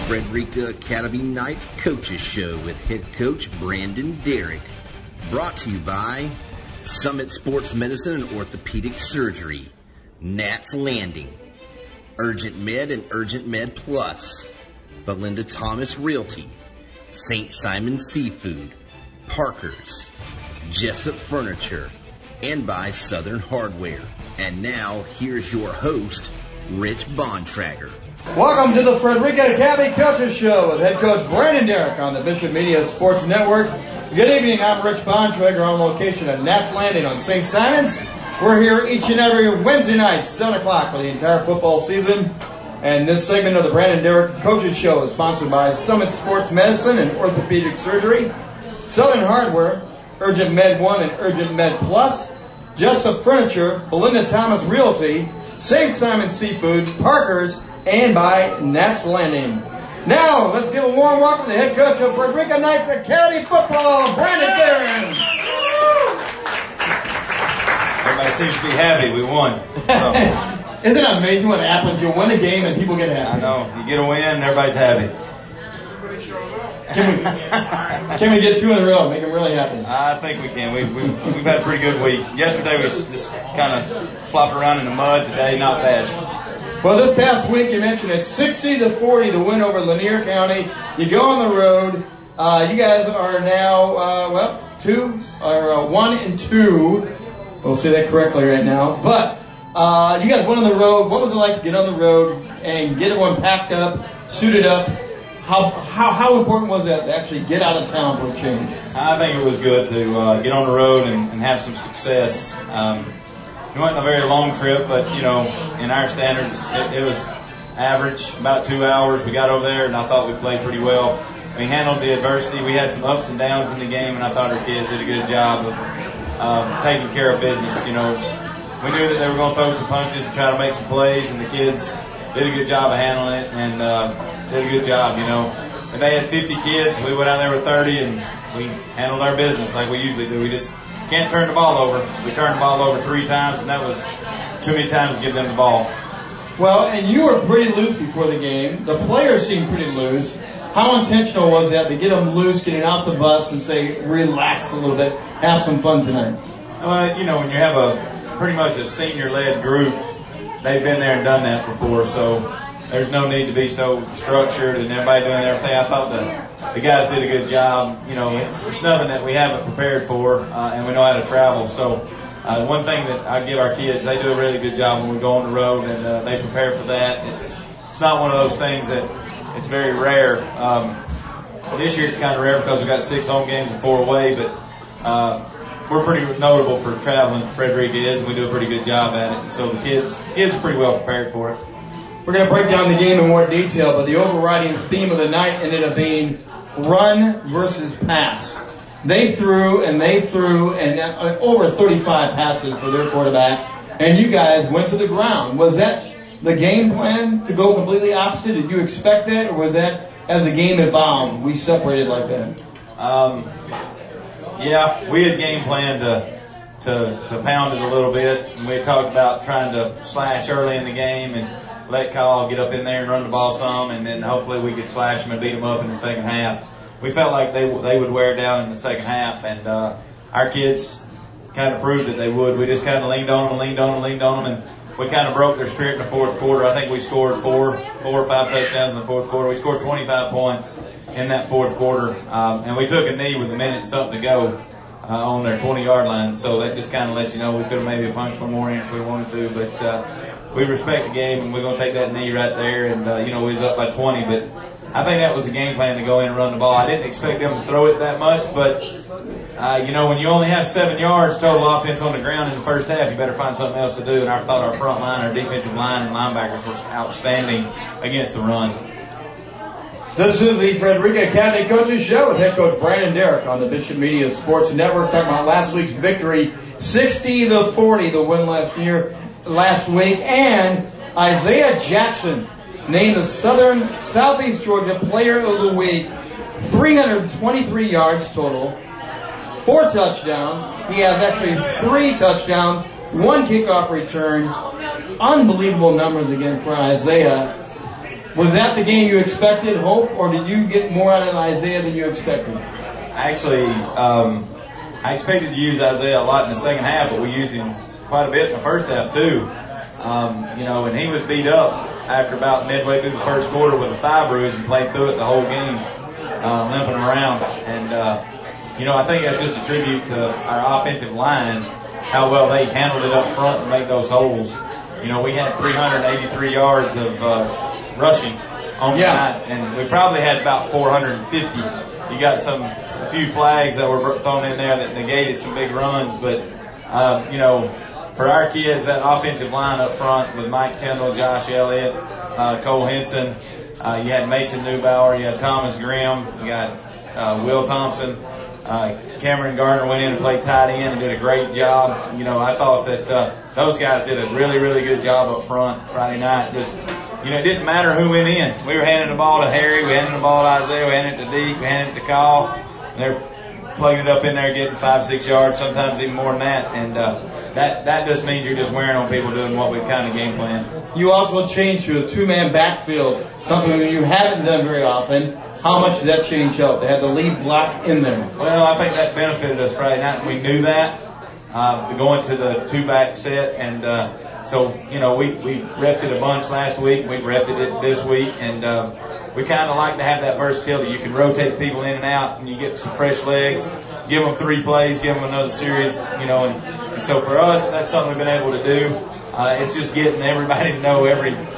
Frederica Academy Knights Coaches Show with head coach Brandon Derrick. Brought to you by Summit Sports Medicine and Orthopedic Surgery, Nats Landing, Urgent Med and Urgent Med Plus, Belinda Thomas Realty, St. Simon Seafood, Parker's, Jessup Furniture, and by Southern Hardware. And now, here's your host, Rich Bontrager. Welcome to the Frederica Academy Coaches Show with head coach Brandon Derrick on the Bishop Media Sports Network. Good evening, I'm Rich Bontrager on location at Nats Landing on St. Simons. We're here each and every Wednesday night, 7 o'clock for the entire football season. And this segment of the Brandon Derrick Coaches Show is sponsored by Summit Sports Medicine and Orthopedic Surgery, Southern Hardware, Urgent Med 1 and Urgent Med Plus, Jessup Furniture, Belinda Thomas Realty, St. Simon Seafood, Parker's, and by Nats Landing. Now, let's give a warm welcome to the head coach of Frederica Knights Academy Football, Brandon Derrick. Everybody seems to be happy. We won. So. Isn't it amazing what happens? You win a game and people get happy. I know. You get a win and everybody's happy. Can we get two in a row? Make them really happy. I think we can. We've had a pretty good week. Yesterday we just kind of flopped around in the mud. Today, not bad. Well, this past week you mentioned it's 60-40 the win over Lanier County. You go on the road. You guys are now 1-2. We'll say that correctly right now. But you guys went on the road. What was it like to get on the road and get everyone packed up, suited up? How important was that to actually get out of town for a change? I think it was good to get on the road and have some success. It wasn't a very long trip, but, you know, in our standards, it was average, about 2 hours. We got over there, and I thought we played pretty well. We handled the adversity. We had some ups and downs in the game, and I thought our kids did a good job of taking care of business. You know, we knew that they were going to throw some punches and try to make some plays, and the kids did a good job of handling it and did a good job, you know. If they had 50 kids, we went out there with 30, and we handled our business like we usually do. We just can't turn the ball over. We turned the ball over 3 times, and that was too many times to give them the ball. Well, and you were pretty loose before the game. The players seemed pretty loose. How intentional was that to get them loose, getting off the bus and say, relax a little bit, have some fun tonight? You know, when you have a pretty much a senior-led group, they've been there and done that before, so there's no need to be so structured and everybody doing everything. I thought the guys did a good job. You know, it's nothing that we haven't prepared for, and we know how to travel. So one thing that I give our kids, they do a really good job when we go on the road, and they prepare for that. It's not one of those things that it's very rare. This year it's kind of rare because we got 6 home games and 4 away, but we're pretty notable for traveling. Frederica is, and we do a pretty good job at it. So the kids are pretty well prepared for it. We're going to break down the game in more detail, but the overriding theme of the night ended up being run versus pass. They threw and over 35 passes for their quarterback, and you guys went to the ground. Was that the game plan to go completely opposite? Did you expect that, or was that as the game evolved, we separated like that? Yeah, we had game planned to pound it a little bit, and we had talked about trying to slash early in the game and let Kyle get up in there and run the ball some, and then hopefully we could slash them and beat them up in the second half. We felt like they would wear down in the second half, and our kids kind of proved that they would. We just kind of leaned on them, and we kind of broke their spirit in the fourth quarter. I think we scored four or 5 touchdowns in the fourth quarter. We scored 25 points in that fourth quarter, and we took a knee with a minute and something to go on their 20-yard line. So that just kind of lets you know we could have maybe punched one more in if we wanted to, but we respect the game, and we're going to take that knee right there, and we was up by 20, but I think that was the game plan to go in and run the ball. I didn't expect them to throw it that much, but when you only have 7 yards total offense on the ground in the first half, you better find something else to do, and I thought our front line, our defensive line, and linebackers were outstanding against the run. This is the Frederica Academy Coaches Show with head coach Brandon Derrick on the Bishop Media Sports Network, talking about last week's victory, 60-40, the win last week, and Isaiah Jackson named the Southeast Georgia Player of the Week. 323 yards total, 4 touchdowns. He has actually 3 touchdowns, 1 kickoff return. Unbelievable numbers again for Isaiah. Was that the game you expected, Hope, or did you get more out of Isaiah than you expected? Actually, I expected to use Isaiah a lot in the second half, but we used him quite a bit in the first half too. And he was beat up after about midway through the first quarter with a thigh bruise and played through it the whole game, limping around. And, I think that's just a tribute to our offensive line, how well they handled it up front and made those holes. We had 383 yards of rushing on the night, and we probably had about 450. You got a few flags that were thrown in there that negated some big runs, but, for our kids, that offensive line up front with Mike Tyndall, Josh Elliott, Cole Henson, you had Mason Neubauer, you had Thomas Grimm, you got Will Thompson, Cameron Gardner went in and played tight end and did a great job. I thought that those guys did a really, really good job up front Friday night. Just, it didn't matter who went in. We were handing the ball to Harry, we handed the ball to Isaiah, we handed it to Deke, we handed it to Kyle. They're plugging it up in there, getting 5-6 yards, sometimes even more than that. And that just means you're just wearing on people doing what we kind of game planned. You also changed to a two-man backfield, something that you haven't done very often. How much did that change help? They had the lead block in there. Well, I think that benefited us Friday night. We knew that, going to the two-back set. And we repped it a bunch last week. We repped it this week. And we kind of like to have that versatility. You can rotate people in and out, and you get some fresh legs. Give them 3 plays, give them another series, and so for us, that's something we've been able to do. It's just getting everybody to know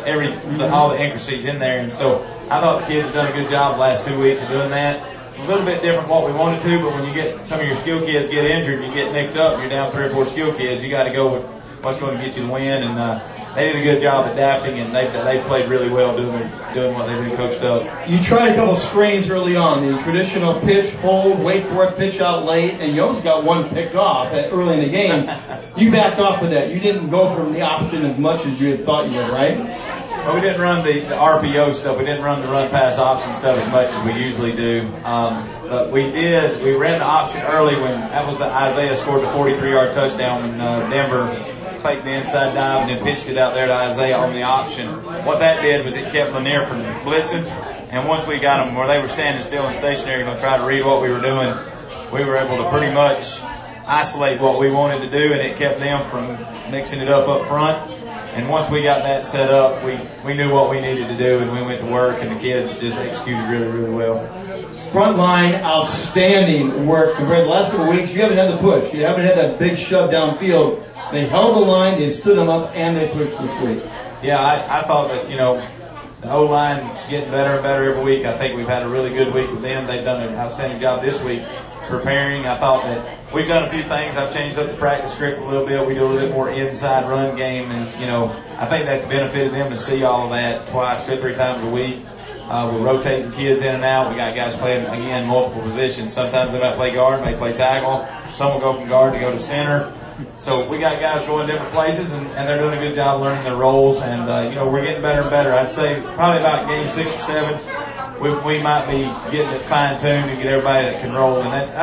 all the intricacies in there. And so I thought the kids have done a good job the last 2 weeks of doing that. It's a little bit different what we wanted to, but when you get some of your skill kids get injured, you get nicked up, and you're down 3 or 4 skill kids, you got to go with what's going to get you the win. And they did a good job adapting, and they played really well doing what they've been coached up. You tried a couple screens early on, the traditional pitch, hold, wait for it, pitch out late, and you almost got one picked off early in the game. You backed off with that. You didn't go from the option as much as you had thought you would, right? Well, we didn't run the RPO stuff. We didn't run the run-pass option stuff as much as we usually do. But we did. We ran the option early when that was the Isaiah scored the 43-yard touchdown in Denver. Faked the inside dive and then pitched it out there to Isaiah on the option. What that did was it kept Lanier from blitzing. And once we got them where they were standing still and stationary going to try to read what we were doing, we were able to pretty much isolate what we wanted to do, and it kept them from mixing it up front. And once we got that set up, we knew what we needed to do, and we went to work, and the kids just executed really, really well. Front line, outstanding work compared to the last couple of weeks. You haven't had the push. You haven't had that big shove downfield. They held the line, they stood them up, and they pushed this week. Yeah, I thought that, the O-line is getting better and better every week. I think we've had a really good week with them. They've done an outstanding job this week preparing. I thought that we've done a few things. I've changed up the practice script a little bit. We do a little bit more inside run game, and, I think that's benefited them to see all of that twice, 2 or 3 times a week. We're rotating kids in and out. We got guys playing, again, multiple positions. Sometimes they might play guard, may play tackle. Some will go from guard to go to center. So we got guys going different places, and they're doing a good job learning their roles. And, we're getting better and better. I'd say probably about game 6 or 7, we might be getting it fine-tuned and get everybody that can roll.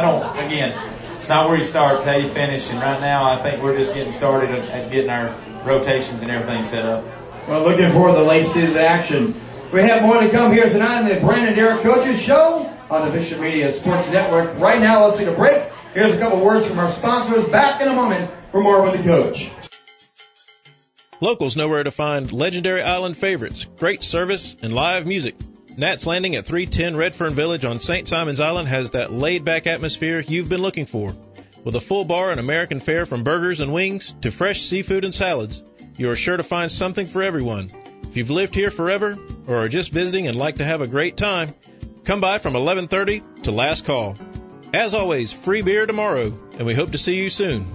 And it's not where you start, it's how you finish. And right now, I think we're just getting started at getting our rotations and everything set up. Well, looking forward to the late season action. We have more to come here tonight on the Brandon Derrick Coaches Show on the Bishop Media Sports Network. Right now, let's take a break. Here's a couple words from our sponsors. Back in a moment for more with the coach. Locals know where to find legendary island favorites, great service, and live music. Nat's Landing at 310 Redfern Village on St. Simon's Island has that laid-back atmosphere you've been looking for. With a full bar and American fare from burgers and wings to fresh seafood and salads, you are sure to find something for everyone. If you've lived here forever or are just visiting and like to have a great time, come by from 11:30 to last call. As always, free beer tomorrow, and we hope to see you soon.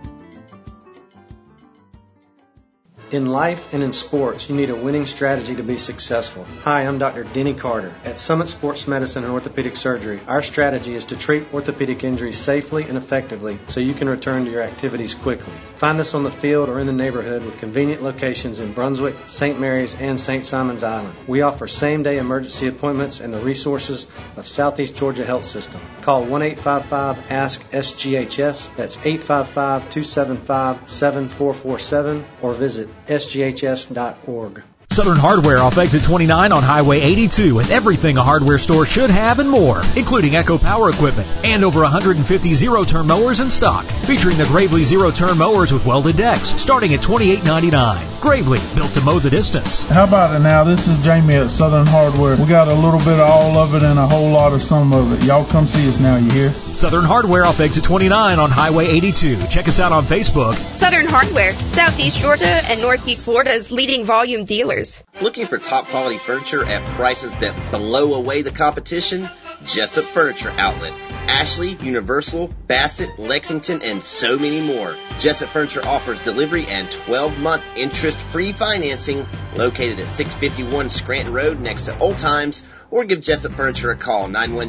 In life and in sports, you need a winning strategy to be successful. Hi, I'm Dr. Denny Carter. At Summit Sports Medicine and Orthopedic Surgery, our strategy is to treat orthopedic injuries safely and effectively so you can return to your activities quickly. Find us on the field or in the neighborhood with convenient locations in Brunswick, St. Mary's, and St. Simon's Island. We offer same-day emergency appointments and the resources of Southeast Georgia Health System. Call 1-855-ASK-SGHS. That's 855-275-7447 or visit sghs.org. Southern Hardware off exit 29 on Highway 82 with everything a hardware store should have and more, including Echo Power equipment and over 150 zero-turn mowers in stock, featuring the Gravely zero-turn mowers with welded decks starting at $28.99. Gravely, built to mow the distance. How about it now? This is Jamie at Southern Hardware. We got a little bit of all of it and a whole lot of some of it. Y'all come see us now, you hear? Southern Hardware off exit 29 on Highway 82. Check us out on Facebook. Southern Hardware, Southeast Georgia and Northeast Florida's leading volume dealers. Looking for top quality furniture at prices that blow away the competition? Jessup Furniture Outlet. Ashley, Universal, Bassett, Lexington, and so many more. Jessup Furniture offers delivery and 12-month interest-free financing located at 651 Scranton Road next to Old Times, or give Jessup Furniture a call,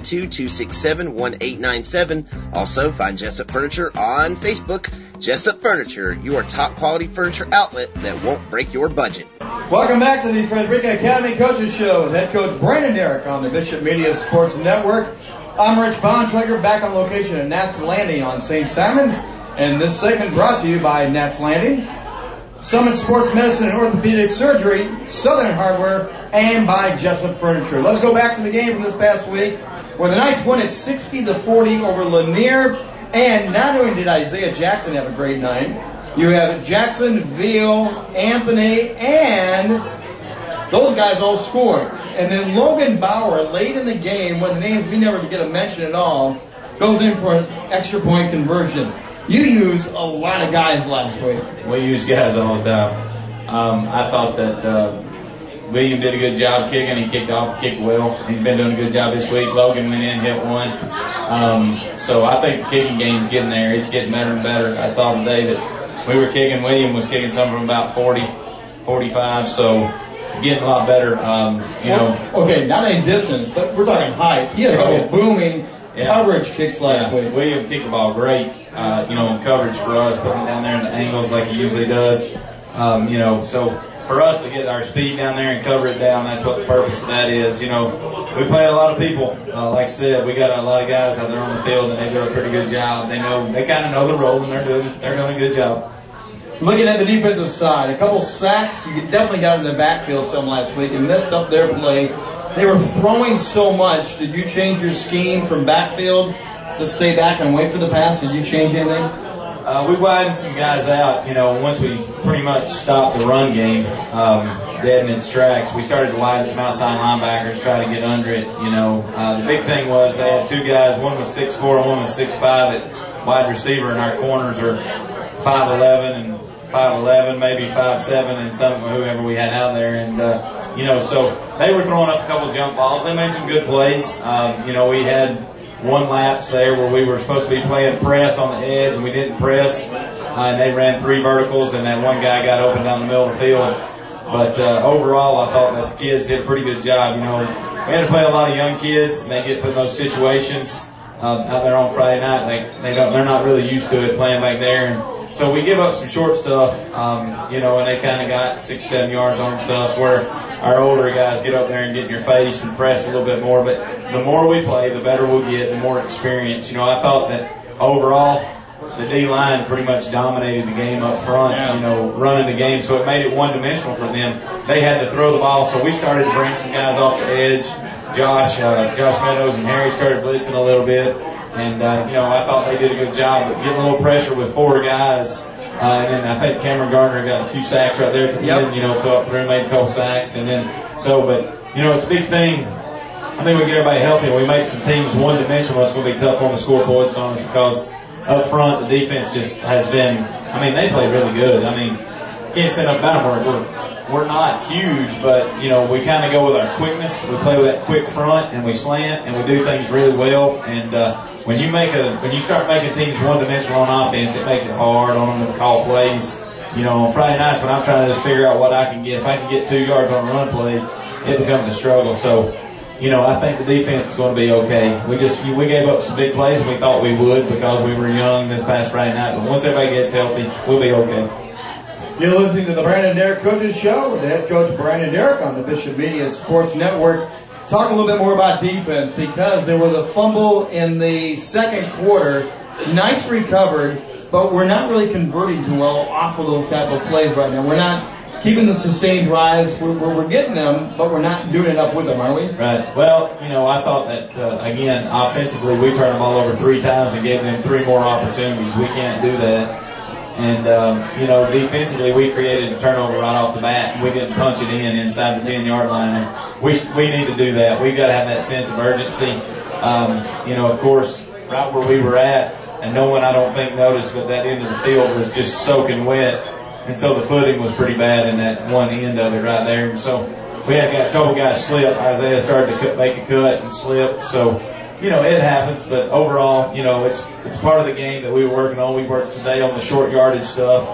912-267-1897. Also, find Jessup Furniture on Facebook. Jessup Furniture, your top quality furniture outlet that won't break your budget. Welcome back to the Frederica Academy Coaches Show with head coach Brandon Derrick on the Bishop Media Sports Network. I'm Rich Bontrager, back on location at Nats Landing on St. Simons, and this segment brought to you by Nats Landing, Summit Sports Medicine and Orthopedic Surgery, Southern Hardware, and by Jessup Furniture. Let's go back to the game from this past week, where the Knights won at 60-40 over Lanier, and not only did Isaiah Jackson have a great night, you have Jackson, Veal, Anthony, and those guys all scored. And then Logan Bauer, late in the game, when named we never get a mention at all, goes in for an extra point conversion. You use a lot of guys last week. We use guys all the time. I thought that William did a good job kicking. He kicked off, kicked well. He's been doing a good job this week. Logan went in, hit one. So I think the kicking game's getting there. It's getting better and better. I saw today that we were kicking. William was kicking something from about 40, 45. So getting a lot better. Okay, not any distance, but we're talking height. He had a couple booming coverage kicks last week. William kicked the ball great, coverage for us, putting it down there in the angles like he usually does. So for us to get our speed down there and cover it down, that's what the purpose of that is. We play a lot of people. Like I said, we got a lot of guys out there on the field, and they do a pretty good job. They kind of know the role, and they're doing a good job. Looking at the defensive side, a couple sacks. You definitely got in the backfield some last week and messed up their play. They were throwing so much. Did you change your scheme from backfield to stay back and wait for the pass? Did you change anything? We widened some guys out. Once we pretty much stopped the run game dead in its tracks, we started to widen some outside linebackers, try to get under it. The big thing was they had two guys. One was 6'4", and one was 6'5" at wide receiver, and our corners are 5'11" and 5'11", maybe 5'7", and whoever we had out there. And, so they were throwing up a couple jump balls. They made some good plays. We had one lapse there where we were supposed to be playing press on the edge, and we didn't press. And they ran 3 verticals, and that one guy got open down the middle of the field. But overall, I thought that the kids did a pretty good job. We had to play a lot of young kids, and they get put in those situations out there on Friday night. They're not really used to it playing back there. And so we give up some short stuff, and they kind of got 6-7 yards on stuff where our older guys get up there and get in your face and press a little bit more. But the more we play, the better we'll get, the more experience. I thought that overall the D-line pretty much dominated the game up front, running the game. So it made it one-dimensional for them. They had to throw the ball, so we started to bring some guys off the edge. Josh Meadows and Harry started blitzing a little bit. And, I thought they did a good job of getting a little pressure with 4 guys. And then I think Cameron Gardner got a few sacks right there at the end, put up through and made a couple sacks. And then, it's a big thing. I think we get everybody healthy and we make some teams one-dimensional. It's going to be tough on the score points on us because up front the defense just has been, they play really good. Can't say enough about them. We're not huge, but, we kind of go with our quickness. We play with that quick front, and we slant, and we do things really well. And when you start making teams one-dimensional on offense, it makes it hard on them to call plays. On Friday nights when I'm trying to just figure out what I can get, if I can get 2 yards on a run play, it becomes a struggle. So, I think the defense is going to be okay. We gave up some big plays, and we thought we would because we were young this past Friday night. But once everybody gets healthy, we'll be okay. You're listening to the Brandon Derrick Coaches Show with the head coach Brandon Derrick on the Bishop Media Sports Network. Talk a little bit more about defense because there was a fumble in the second quarter. Knights recovered, but we're not really converting too well off of those type of plays right now. We're not keeping the sustained drives. We're getting them, but we're not doing enough with them, are we? Right. Well, I thought that, again, offensively, we turned the ball over 3 times and gave them 3 more opportunities. We can't do that. And, defensively, we created a turnover right off the bat, and we didn't punch it inside the 10-yard line. And we need to do that. We've got to have that sense of urgency. Of course, right where we were at, and no one, I don't think, noticed, but that end of the field was just soaking wet. And so the footing was pretty bad in that one end of it right there. And so we had a couple guys slip. Isaiah started to make a cut and slip. So, it happens. But overall, it's part of the game that we were working on. We worked today on the short yardage stuff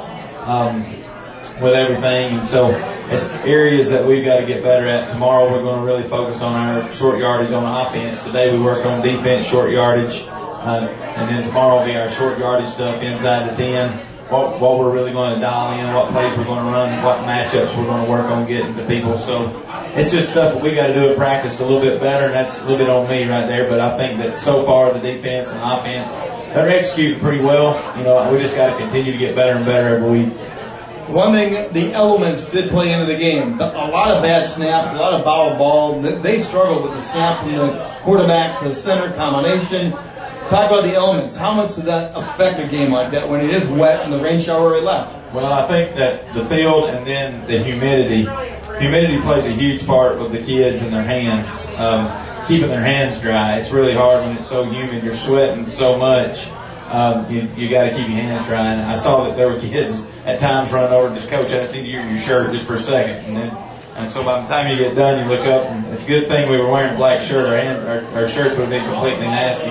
with everything. And so it's areas that we've got to get better at. Tomorrow we're going to really focus on our short yardage on offense. Today we worked on defense, short yardage. And then tomorrow will be our short yardage stuff inside the 10. What we're really going to dial in, what plays we're going to run, what matchups we're going to work on getting to people. So it's just stuff that we got to do in practice a little bit better, and that's a little bit on me right there. But I think that so far the defense and offense, they're executing pretty well. We just got to continue to get better and better every week. One thing, the elements did play into the game. A lot of bad snaps, a lot of foul ball. They struggled with the snap from the quarterback to the center combination. Talk about the elements. How much does that affect a game like that when it is wet and the rain shower already left? Well, I think that the field and then the humidity. Humidity plays a huge part with the kids and their hands, keeping their hands dry. It's really hard when it's so humid. You're sweating so much. You got to keep your hands dry. And I saw that there were kids at times running over to Coach, I just need to use your shirt just for a second. And so by the time you get done, you look up, and it's a good thing we were wearing a black shirt. Our shirts would have been completely nasty.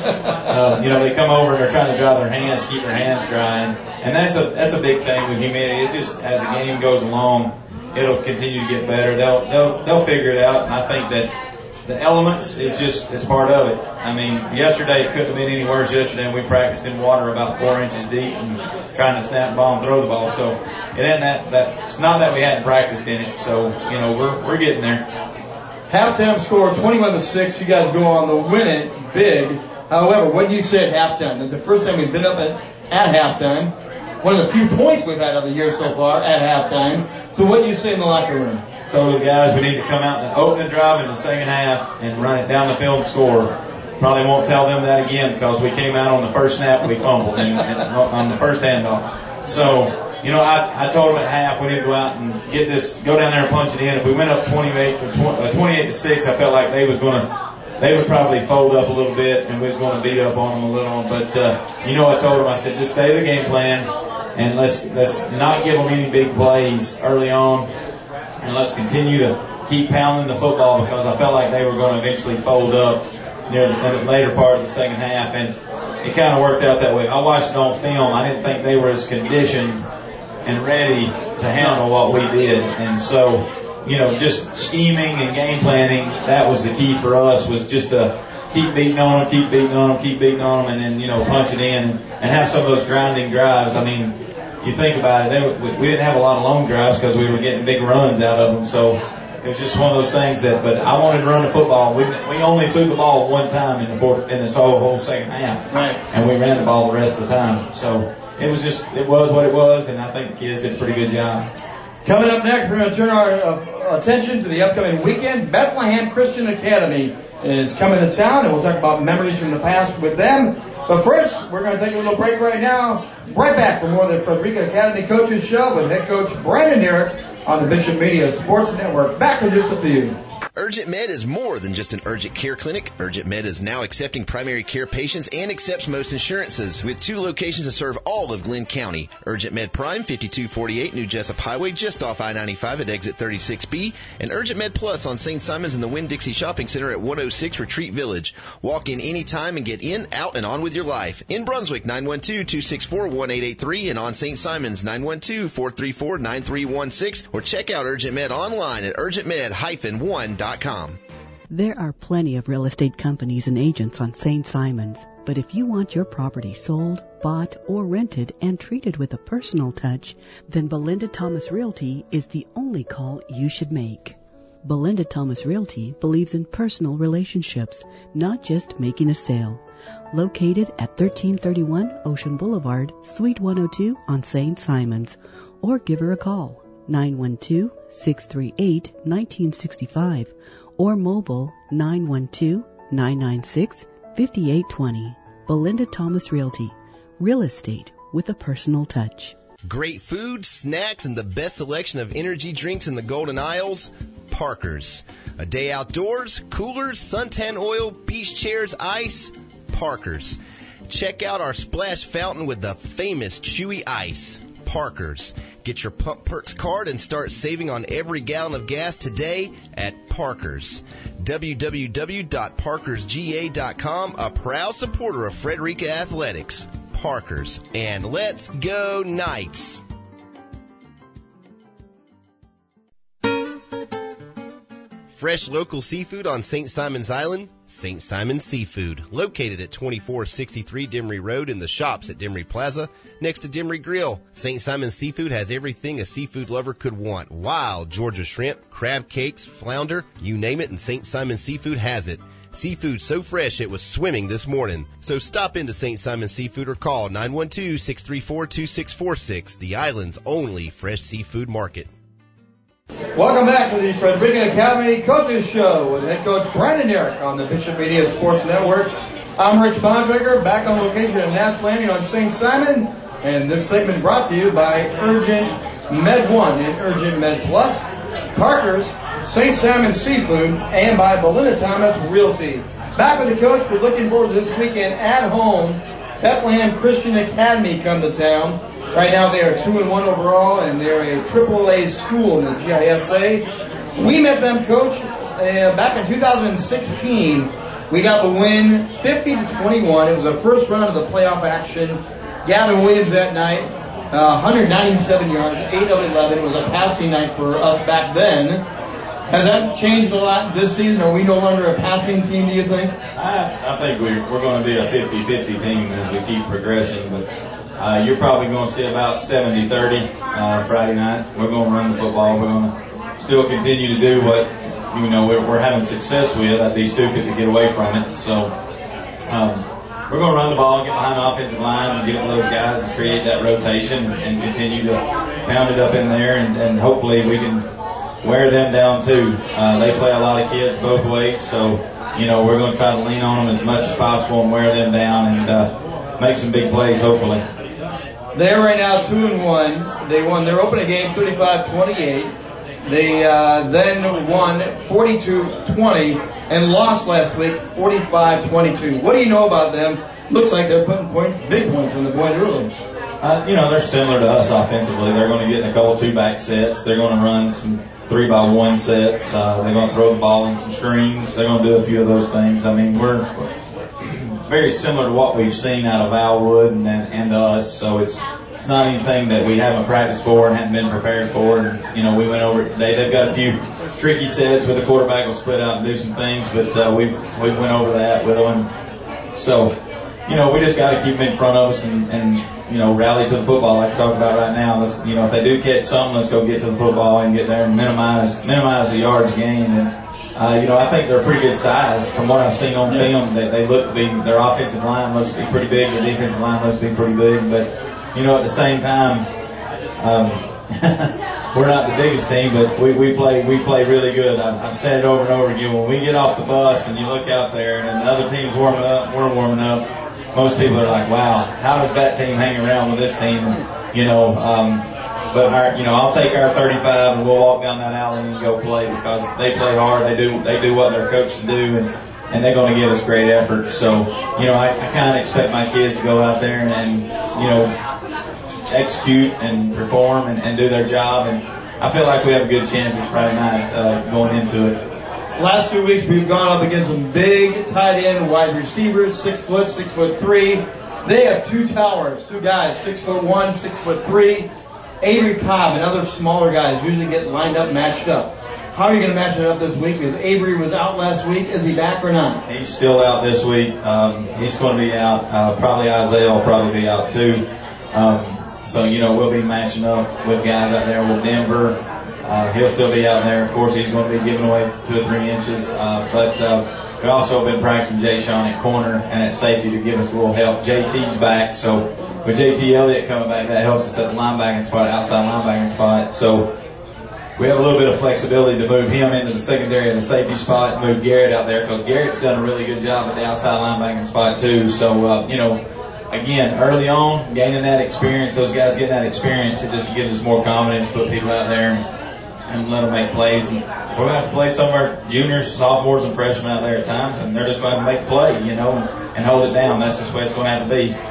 But, they come over and they're trying to dry their hands, keep their hands dry. And that's a big thing with humidity. It just, as the game goes along, it'll continue to get better. They'll figure it out. And I think that the elements it's part of it. I mean, yesterday it couldn't have been any worse yesterday, and we practiced in water about 4 inches deep and trying to snap the ball and throw the ball. So it ain't it's not that we hadn't practiced in it. So, we're getting there. Halftime score 21-6. You guys go on to win it big. However, what do you say at halftime? It's the first time we've been up at halftime. One of the few points we've had of the year so far at halftime. So what do you say in the locker room? Told the guys we need to come out and open the drive in the second half and run it down the field and score. Probably won't tell them that again because we came out on the first snap, we fumbled and on the first handoff. So, I told them at half we need to go out and go down there and punch it in. If we went up 28-6, I felt like they would probably fold up a little bit and we was going to beat up on them a little. But, I told them, I said, just stay the game plan and let's not give them any big plays early on. And let's continue to keep pounding the football because I felt like they were going to eventually fold up near the later part of the second half. And it kind of worked out that way. I watched it on film. I didn't think they were as conditioned and ready to handle what we did. And so, just scheming and game planning, that was the key for us, was just to keep beating on them, keep beating on them, and then, punch it in and have some of those grinding drives. I mean, you think about it, we didn't have a lot of long drives because we were getting big runs out of them. So it was just one of those things but I wanted to run the football. We only threw the ball one time in this whole second half. Right. And we ran the ball the rest of the time. So it was what it was, and I think the kids did a pretty good job. Coming up next, we're going to turn our attention to the upcoming weekend. Bethlehem Christian Academy is coming to town, and we'll talk about memories from the past with them. But first, we're going to take a little break right now. Right back for more of the Frederica Academy Coaches Show with head coach Brandon Derrick on the Bishop Media Sports Network. Back in just a few. Urgent Med is more than just an urgent care clinic. Urgent Med is now accepting primary care patients and accepts most insurances with 2 locations to serve all of Glenn County. Urgent Med Prime, 5248 New Jessup Highway, just off I-95 at exit 36B, and Urgent Med Plus on St. Simons in the Winn-Dixie Shopping Center at 106 Retreat Village. Walk in anytime and get in, out, and on with your life. In Brunswick, 912-264-1883, and on St. Simons, 912-434-9316, or check out Urgent Med online at urgentmed-1.com. There are plenty of real estate companies and agents on St. Simons, but if you want your property sold, bought, or rented and treated with a personal touch, then Belinda Thomas Realty is the only call you should make. Belinda Thomas Realty believes in personal relationships, not just making a sale. Located at 1331 Ocean Boulevard, Suite 102 on St. Simons, or give her a call. 912-638-1965 or mobile 912-996-5820. Belinda Thomas Realty. Real estate with a personal touch. Great food, snacks, and the best selection of energy drinks in the Golden Isles? Parker's. A day outdoors, coolers, suntan oil, beach chairs, ice? Parker's. Check out our splash fountain with the famous chewy ice. Parker's. Get your Pump Perks card and start saving on every gallon of gas today at Parker's. www.parkersga.com, a proud supporter of Frederica Athletics. Parker's. And let's go Knights! Fresh local seafood on St. Simon's Island? St. Simon's Seafood, located at 2463 Demery Road in the shops at Demery Plaza, next to Demery Grill. St. Simon's Seafood has everything a seafood lover could want. Wild Georgia shrimp, crab cakes, flounder, you name it, and St. Simon's Seafood has it. Seafood so fresh it was swimming this morning. So stop into St. Simon's Seafood or call 912-634-2646, the island's only fresh seafood market. Welcome back to the Frederica Academy Coaches Show with head coach Brandon Derrick on the Bishop Media Sports Network. I'm Rich Bontrager, back on location at Nats Landing on St. Simon, and this segment brought to you by Urgent Med 1 and Urgent Med Plus, Parker's, St. Simon's Seafood, and by Belinda Thomas Realty. Back with the coach, we're looking forward to this weekend at home. Bethlehem Christian Academy come to town. Right now they are 2-1 overall, and they're a AAA school in the GISA. We met them, Coach, back in 2016. We got the win 50-21. It was the first round of the playoff action. Gavin Williams that night, 197 yards, 8 of 11. It was a passing night for us back then. Has that changed a lot this season? Are we no longer a passing team, do you think? I think we're going to be a 50-50 team as we keep progressing, but you're probably going to see about 70-30 Friday night. We're going to run the football. We're going to still continue to do what we're having success with. I'd be stupid to get away from it. So we're going to run the ball, get behind the offensive line, and get to those guys and create that rotation and continue to pound it up in there, and hopefully we can wear them down too. They play a lot of kids both ways, so we're going to try to lean on them as much as possible and wear them down and make some big plays, hopefully. They're right now 2-1. They won their opening game 35-28. They then won 42-20 and lost last week 45-22. What do you know about them? Looks like they're putting big points on the board early. They're similar to us offensively. They're going to get in a couple 2-back sets. They're going to run some 3-by-1 sets. They're going to throw the ball in some screens. They're going to do a few of those things. I mean, it's very similar to what we've seen out of Alwood and us. So it's not anything that we haven't practiced for and hadn't been prepared for. And, we went over it today. They've got a few tricky sets where the quarterback will split out and do some things, but we went over that with them. So, we just got to keep them in front of us and rally to the football like we're talking about right now. Let's, if they do catch something, let's go get to the football and get there and minimize the yards gained. And, I think they're a pretty good size from what I've seen on film. They look to be, their offensive line looks to be pretty big, their defensive line looks to be pretty big, but, at the same time, we're not the biggest team, but we play really good. I've said it over and over again. When we get off the bus and you look out there and the other team's warming up, we're warming up, most people are like, wow, how does that team hang around with this team? But I'll take our 35 and we'll walk down that alley and go play because they play hard. They do what they're coached to do, and they're going to give us great effort. So, I kind of expect my kids to go out there and execute and perform and do their job. And I feel like we have a good chance this Friday night going into it. Last few weeks we've gone up against some big tight end wide receivers, 6', 6'3". They have two towers, two guys, 6'1", 6'3". Avery Cobb and other smaller guys usually get lined up, matched up. How are you going to match it up this week? Because Avery was out last week. Is he back or not? He's still out this week. He's going to be out. Probably Isaiah will probably be out too. So we'll be matching up with guys out there with Denver. He'll still be out there. Of course, he's going to be giving away 2 or 3 inches. But we also have been practicing Jay Sean at corner and at safety to give us a little help. JT's back, so with JT Elliott coming back, that helps us at the linebacking spot, outside linebacking spot. So, we have a little bit of flexibility to move him into the secondary and the safety spot and move Garrett out there because Garrett's done a really good job at the outside linebacking spot too. So, again, early on, gaining that experience, those guys getting that experience, it just gives us more confidence to put people out there and let them make plays. And we're going to have to play some of our juniors, sophomores, and freshmen out there at times, and they're just going to have to make a play, and hold it down. That's just the way it's going to have to be.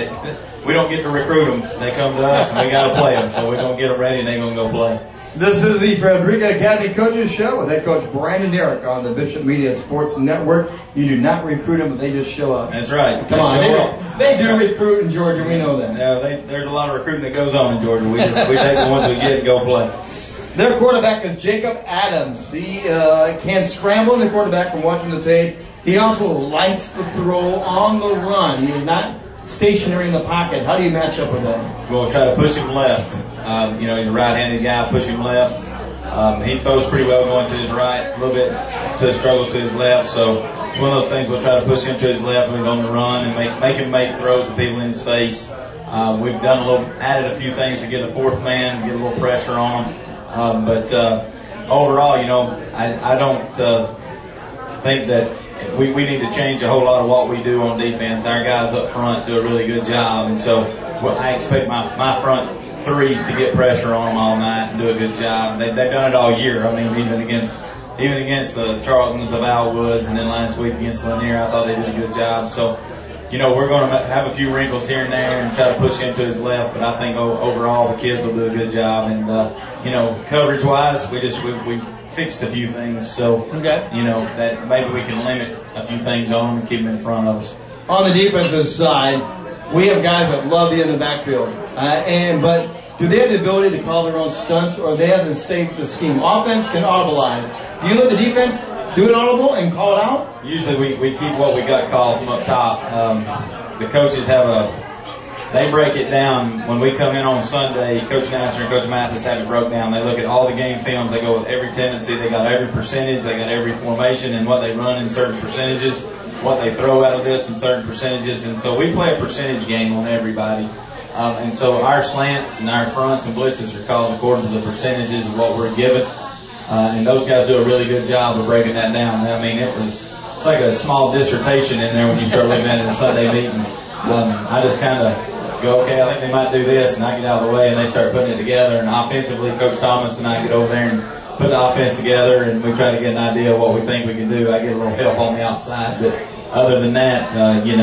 We don't get to recruit them. They come to us, and we got to play them. So we're going to get them ready, and they're going to go play. This is the Frederica Academy Coaches Show with head coach Brandon Derrick on the Bishop Media Sports Network. You do not recruit them, but they just show up. That's right. Come on. They do recruit in Georgia. We know that. Yeah, there's a lot of recruiting that goes on in Georgia. We take the ones we get and go play. Their quarterback is Jacob Adams. He can scramble in the quarterback from watching the tape. He also likes to throw on the run. He is not stationary in the pocket. How do you match up with that? We'll try to push him left. He's a right-handed guy. Push him left. He throws pretty well going to his right, a little bit to a struggle to his left. So it's one of those things we'll try to push him to his left when he's on the run and make him make throws to people in his face. We've added a few things to get a fourth man, get a little pressure on him. But overall, I don't think that we need to change a whole lot of what we do on defense. Our guys up front do a really good job, and so I expect my front three to get pressure on them all night and do a good job. They've done it all year. I mean, even against the Charltons, the Valwoods, and then last week against Lanier, I thought they did a good job. So, we're going to have a few wrinkles here and there and try to push him to his left, but I think overall the kids will do a good job. And coverage-wise, we fixed a few things, so that maybe we can limit a few things on them and keep them in front of us. On the defensive side, we have guys that love to get in the backfield, but do they have the ability to call their own stunts, or they have to stay with the scheme? Offense can audibilize. Do you let the defense do it audible and call it out? Usually we keep what we got called from up top. The coaches they break it down. When we come in on Sunday, Coach Nasser and Coach Mathis have it broke down. They look at all the game films. They go with every tendency. They got every percentage. They got every formation and what they run in certain percentages, what they throw out of this in certain percentages. And so we play a percentage game on everybody. And so our slants and our fronts and blitzes are called according to the percentages of what we're given. And those guys do a really good job of breaking that down. I mean, it's like a small dissertation in there when you start looking at it in a Sunday meeting. I just kind of go, okay, I think they might do this, and I get out of the way, and they start putting it together. And offensively, Coach Thomas and I get over there and put the offense together, and we try to get an idea of what we think we can do. I get a little help on the outside, but other than that,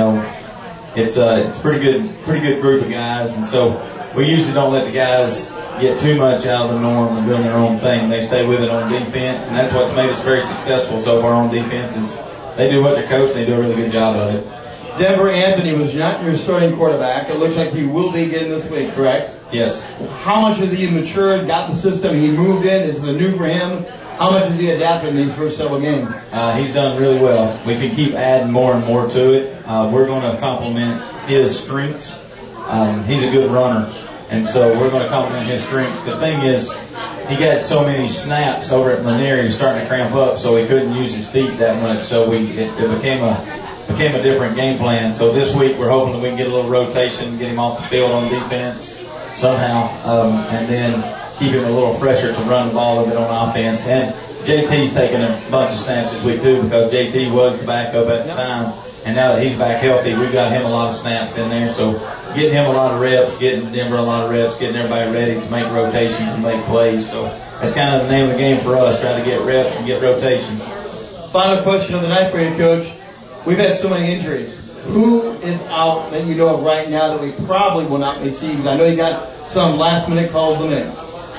it's a pretty good group of guys, and so we usually don't let the guys get too much out of the norm and doing their own thing. They stay with it on defense, and that's what's made us very successful so far on defense is they do what they're coached, and they do a really good job of it. Denver Anthony was not your starting quarterback. It looks like he will be again this week, correct? Yes. How much has he matured, got the system, he moved in, is it new for him? How much has he adapted in these first several games? He's done really well. We can keep adding more and more to it. We're going to complement his strengths. He's a good runner, and so we're going to complement his strengths. The thing is, he got so many snaps over at Lanier, he was starting to cramp up, so he couldn't use his feet that much, so it became a different game plan. So this week we're hoping that we can get a little rotation, get him off the field on defense somehow, and then keep him a little fresher to run the ball a bit on offense. And JT's taking a bunch of snaps this week too, because JT was the backup at the time, and now that he's back healthy, we've got him a lot of snaps in there. So getting him a lot of reps, getting Denver a lot of reps, getting everybody ready to make rotations and make plays. So that's kind of the name of the game for us, try to get reps and get rotations. Final question of the night for you, Coach. We've had so many injuries. Who is out that you know of right now that we probably will not be seeing? I know you got some last-minute calls them in.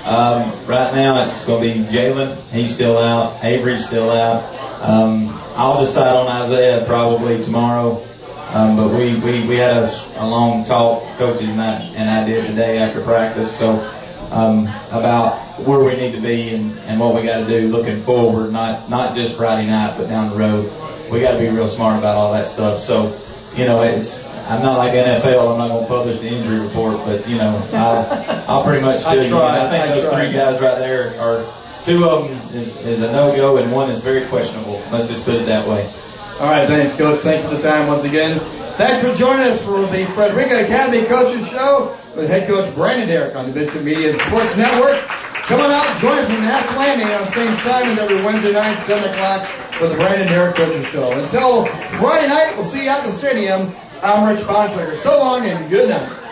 Right now it's going to be Jalen. He's still out. Avery's still out. I'll decide on Isaiah probably tomorrow. But we had a long talk, coaches and I did today after practice. So about where we need to be and what we got to do looking forward, not just Friday night, but down the road. We got to be real smart about all that stuff. So, I'm not like NFL. I'm not going to publish the injury report, but I'll pretty much do it. I think those three guys right there are, two of them is a no-go and one is very questionable. Let's just put it that way. All right, thanks, Coach. Thanks for the time once again. Thanks for joining us for the Frederica Academy Coaches Show with head coach Brandon Derrick on the Bishop Media Sports Network. Come on out and join us in Nats Landing on St. Simon's every Wednesday night, 7 o'clock for the Brandon Derrick Coaches Show. Until Friday night, we'll see you out in the stadium. I'm Rich Bontrager. So long and good night.